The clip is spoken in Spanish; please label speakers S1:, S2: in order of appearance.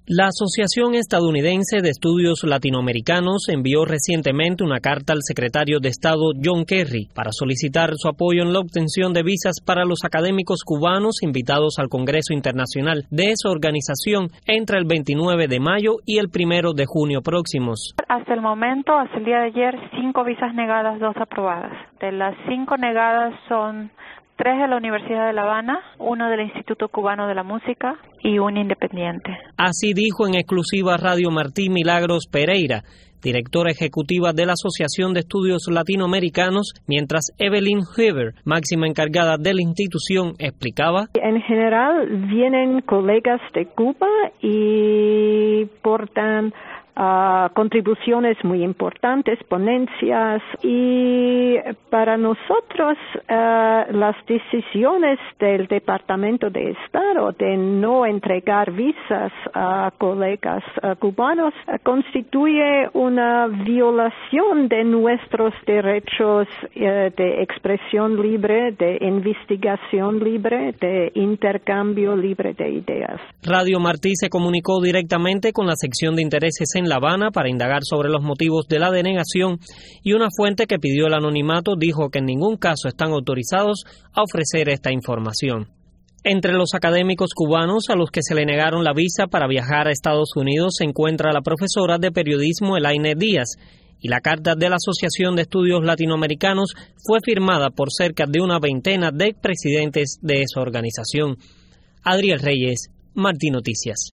S1: La Asociación Estadounidense de Estudios Latinoamericanos envió recientemente una carta al secretario de Estado John Kerry para solicitar su apoyo en la obtención de visas para los académicos cubanos invitados al Congreso Internacional de esa organización entre el 29 de mayo y el 1 de junio próximos.
S2: Hasta el momento, hasta el día de ayer, 5 visas negadas, 2 aprobadas. De las 5 negadas son 3 de la Universidad de La Habana, 1 del Instituto Cubano de la Música y 1 independiente.
S1: Así dijo en exclusiva Radio Martí Milagros Pereira, directora ejecutiva de la Asociación de Estudios Latinoamericanos, mientras Evelyn Huber, máxima encargada de la institución, explicaba:
S3: En general vienen colegas de Cuba y portan contribuciones muy importantes, ponencias, y para nosotros las decisiones del Departamento de Estado de no entregar visas a colegas cubanos constituye una violación de nuestros derechos de expresión libre, de investigación libre, de intercambio libre de ideas.
S1: Radio Martí se comunicó directamente con la sección de intereses en La Habana para indagar sobre los motivos de la denegación, y una fuente que pidió el anonimato dijo que en ningún caso están autorizados a ofrecer esta información. Entre los académicos cubanos a los que se le negaron la visa para viajar a Estados Unidos se encuentra la profesora de periodismo Elaine Díaz, y la carta de la Asociación de Estudios Latinoamericanos fue firmada por cerca de una veintena de expresidentes de esa organización. Adriel Reyes, Martí Noticias.